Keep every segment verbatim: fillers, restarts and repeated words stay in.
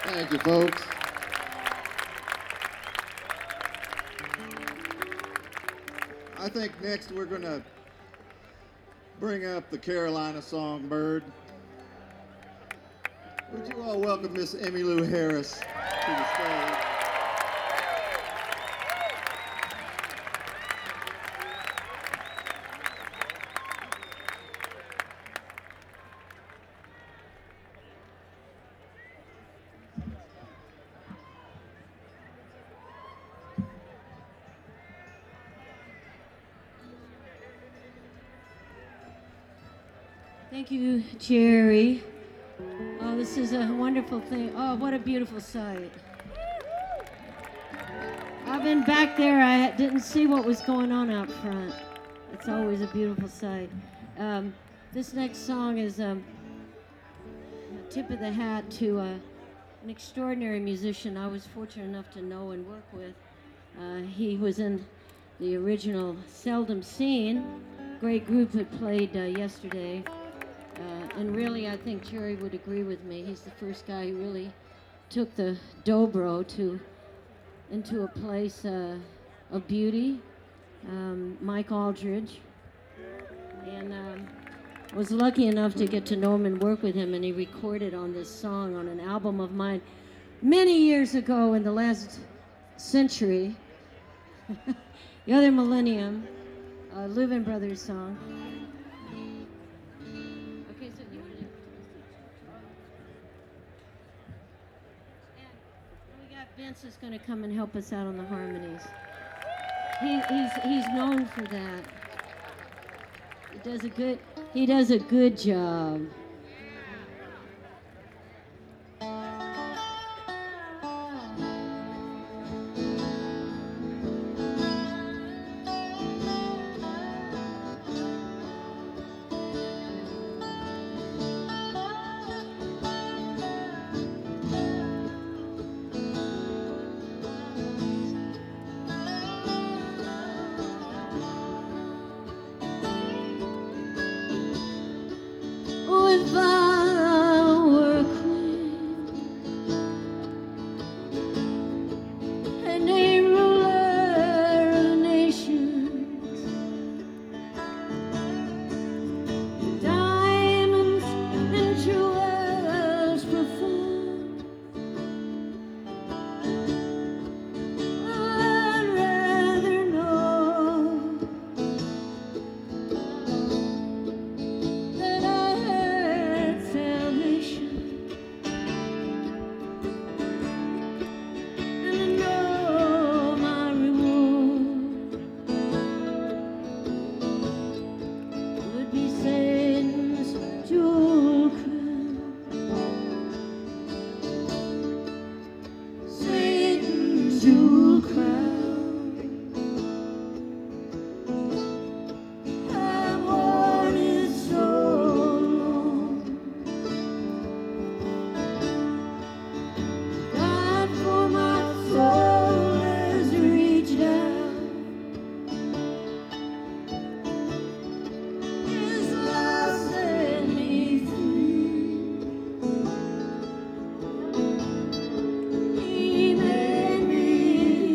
Thank you, folks. I think next we're going to bring up the Carolina Songbird. Would you all welcome Miss Emmylou Harris to the stage? Thank you, Jerry. Oh, this is a wonderful thing. Oh, what a beautiful sight. I've been back there. I didn't see what was going on out front. It's always a beautiful sight. Um, this next song is um, a tip of the hat to uh, an extraordinary musician I was fortunate enough to know and work with. Uh, he was in the original Seldom Seen. Great group that played uh, yesterday. Uh, and really, I think Jerry would agree with me. He's the first guy who really took the dobro to into a place uh, of beauty. Um, Mike Aldridge, and um, was lucky enough to get to know him and work with him. And he recorded on this song on an album of mine many years ago in the last century, the other millennium, a Louvin Brothers song. Vince is going to come and help us out on the harmonies. He, he's he's known for that. He does a good he does a good job. If I were a queen and a ruler of nations, diamonds and jewels profound, I'd rather know that I had salvation and I know my reward would be Satan's jewel crown, Satan's jewel crown. I've worn it so long. God, for my soul has reached out. His love set me free. He made me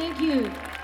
Thank you.